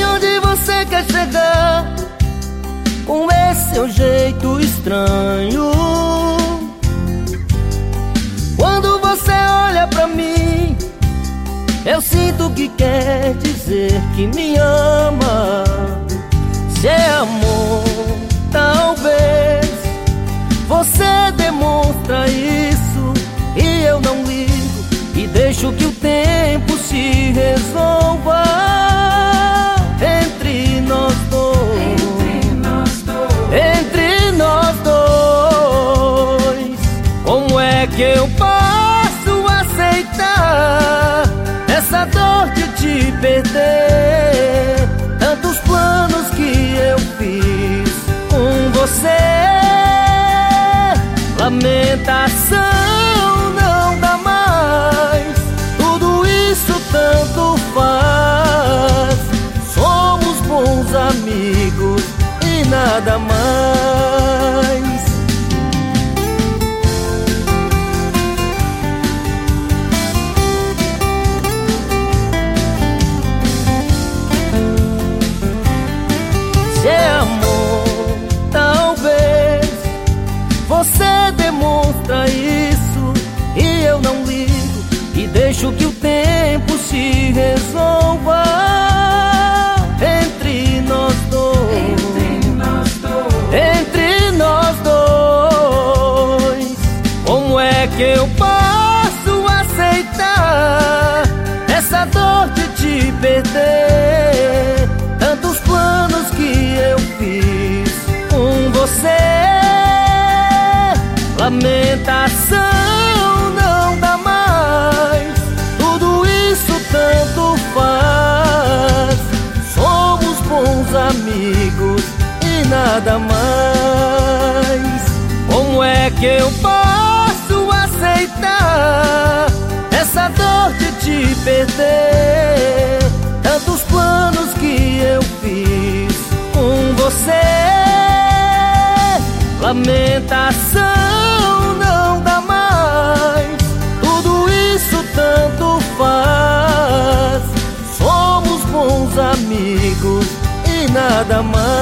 onde você quer chegar com esse seu jeito estranho? Quando você olha pra mim, eu sinto que quer dizer que me ama. Se é amor, talvez você demonstra isso, e eu não ligo e deixo que o tempo se resolva entre nós dois. Entre nós dois. Como é que eu posso aceitar essa dor de te perder? Tantos planos que eu fiz com você, lamentação não dá mais. Tudo isso tanto faz. Somos bons amigos e nada mais. Se é amor, talvez você demonstra isso, e eu não ligo e deixo que o tempo se resolva entre nós dois. Entre nós dois. Como é que eu posso aceitar essa dor de te perder? Tantos planos que eu fiz com você, lamentação não dá mais. Tudo isso tanto faz. Somos bons amigos e nada mais. Como é que eu posso aceitar essa dor de te perder? Tantos planos que eu fiz com você, lamentação não dá mais. Tudo isso tanto faz. Somos bons amigos e nada mais.